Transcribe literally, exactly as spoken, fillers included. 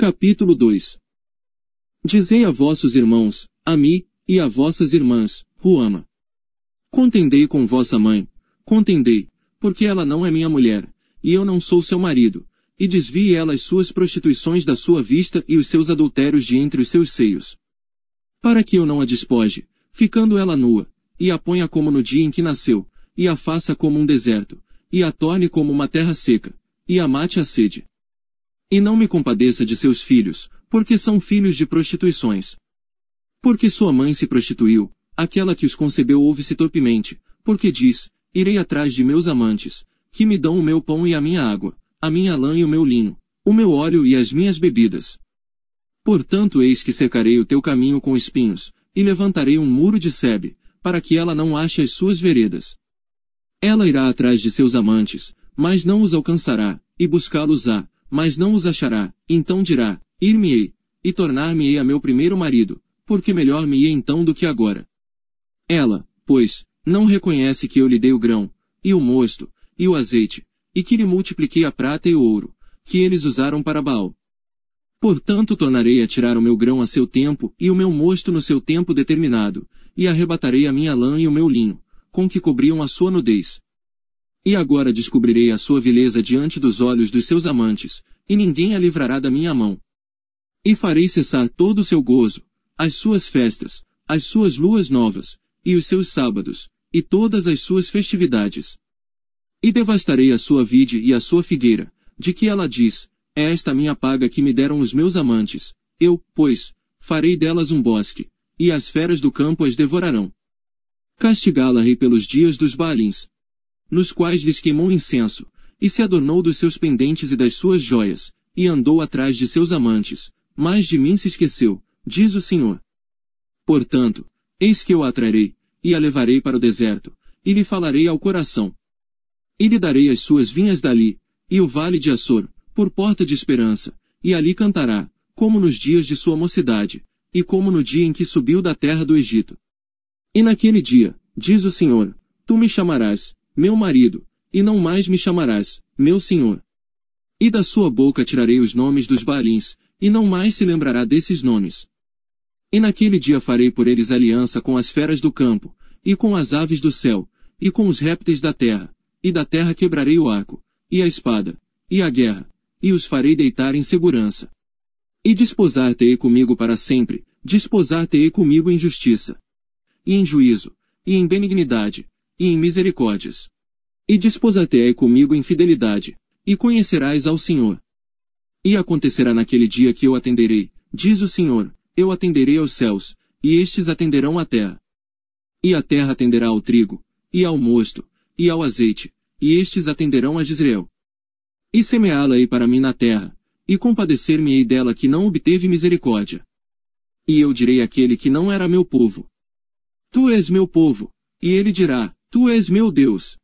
Capítulo dois. Dizei a vossos irmãos, a mim, e a vossas irmãs, Ruama. Contendei com vossa mãe, contendei, porque ela não é minha mulher, e eu não sou seu marido, e desvie ela as suas prostituições da sua vista e os seus adultérios de entre os seus seios. Para que eu não a despoje, ficando ela nua, e a ponha como no dia em que nasceu, e a faça como um deserto, e a torne como uma terra seca, e a mate a sede. E não me compadeça de seus filhos, porque são filhos de prostituições. Porque sua mãe se prostituiu, aquela que os concebeu ouve-se torpemente, porque diz, irei atrás de meus amantes, que me dão o meu pão e a minha água, a minha lã e o meu linho, o meu óleo e as minhas bebidas. Portanto eis que cercarei o teu caminho com espinhos, e levantarei um muro de sebe, para que ela não ache as suas veredas. Ela irá atrás de seus amantes, mas não os alcançará, e buscá-los-á, mas não os achará, então dirá, ir-me-ei, e tornar-me-ei a meu primeiro marido, porque melhor me ia então do que agora. Ela, pois, não reconhece que eu lhe dei o grão, e o mosto, e o azeite, e que lhe multipliquei a prata e o ouro, que eles usaram para Baal. Portanto tornarei a tirar o meu grão a seu tempo, e o meu mosto no seu tempo determinado, e arrebatarei a minha lã e o meu linho, com que cobriam a sua nudez. E agora descobrirei a sua vileza diante dos olhos dos seus amantes, e ninguém a livrará da minha mão. E farei cessar todo o seu gozo, as suas festas, as suas luas novas, e os seus sábados, e todas as suas festividades. E devastarei a sua vide e a sua figueira, de que ela diz, é esta a minha paga que me deram os meus amantes, eu, pois, farei delas um bosque, e as feras do campo as devorarão. Castigá-la-ei pelos dias dos Baalins, nos quais lhes queimou incenso, e se adornou dos seus pendentes e das suas joias, e andou atrás de seus amantes, mas de mim se esqueceu, diz o Senhor. Portanto, eis que eu a atrairei, e a levarei para o deserto, e lhe falarei ao coração. E lhe darei as suas vinhas dali, e o vale de Açor, por porta de esperança, e ali cantará, como nos dias de sua mocidade, e como no dia em que subiu da terra do Egito. E naquele dia, diz o Senhor, tu me chamarás, meu marido, e não mais me chamarás, meu senhor. E da sua boca tirarei os nomes dos Baalins, e não mais se lembrará desses nomes. E naquele dia farei por eles aliança com as feras do campo, e com as aves do céu, e com os répteis da terra, e da terra quebrarei o arco, e a espada, e a guerra, e os farei deitar em segurança. E desposar-te-ei comigo para sempre, desposar-te-ei comigo em justiça, e em juízo, e em benignidade, e em misericórdias. E desposar-te-ei comigo em fidelidade, e conhecerás ao Senhor. E acontecerá naquele dia que eu atenderei, diz o Senhor, eu atenderei aos céus, e estes atenderão à terra. E a terra atenderá ao trigo, e ao mosto, e ao azeite, e estes atenderão a Jezreel. E semeá-la-ei para mim na terra, e compadecer-me-ei dela que não obteve misericórdia. E eu direi àquele que não era meu povo, tu és meu povo, e ele dirá, tu és meu Deus.